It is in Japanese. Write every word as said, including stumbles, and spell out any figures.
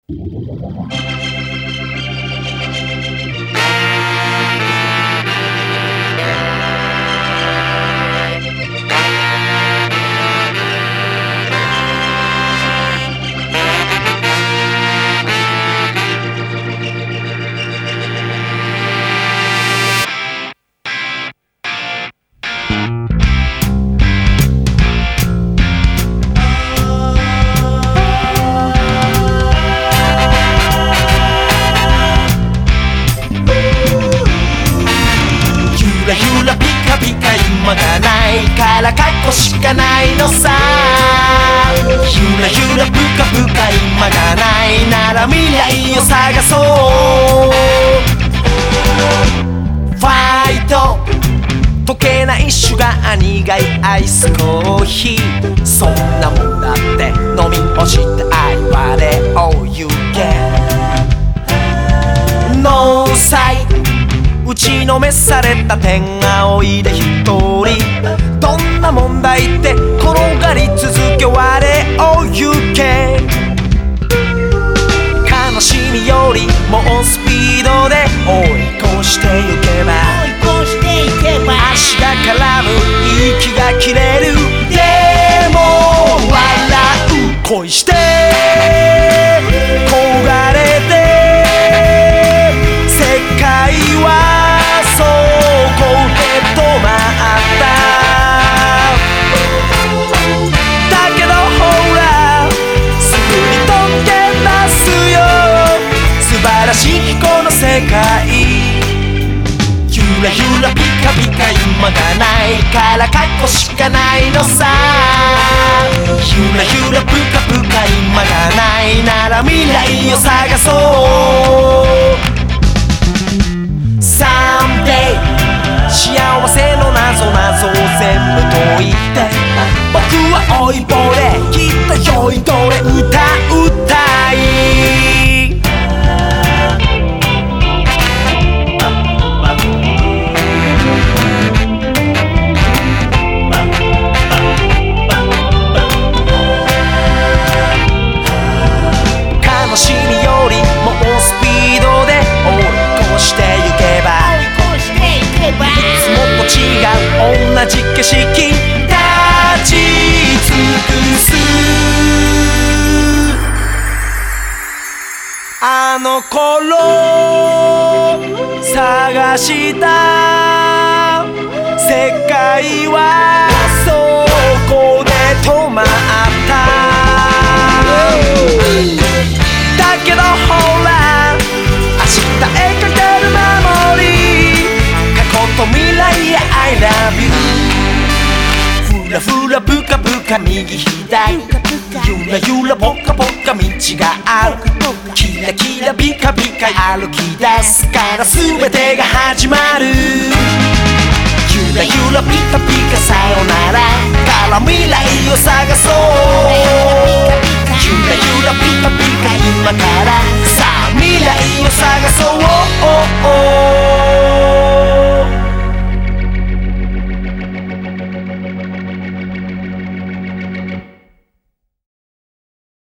ゆらピカピカ今がないから過去しかないのさ。ゆらゆらぷかぷか今がないなら未来を探そう。ファイト溶けないシュガー苦いアイスコーヒー、そんなもんだって飲み干して愛はれを行け。ノーサイ打ちのめされた天青いで一人、どんな問題って転がり続け我を行け。悲しみよりもスピードで追い越してゆけば、足が絡む息が切れる、でも笑う恋して焦がれて世界はそこで止まった。だけどほらすぐに溶け出すよ素晴らしきこの世界。ゆらゆらピカピカ今がないから過去しかないのさ。ゆらゆらぷかぷか今がないなら未来を探そう。幸せの謎謎を全部解いて、僕は老いぼれきっと酔いどれ歌うたい。悲しみよりもスピードで追い越してゆけば、いつもと違う同じ景色立ち尽くす。あの頃探した世界はそこで止まった。だけどほら明日へかける守り、未来へ I love you。 ふらふらぷかぷか右左ゆらゆらぽかぽか道がある。キラキラピカピカ歩き出すから全てが始まる。ゆらゆらピカピカさよならから未来を探そう。ゆらゆらピカピカ今からさあ未来を探そう。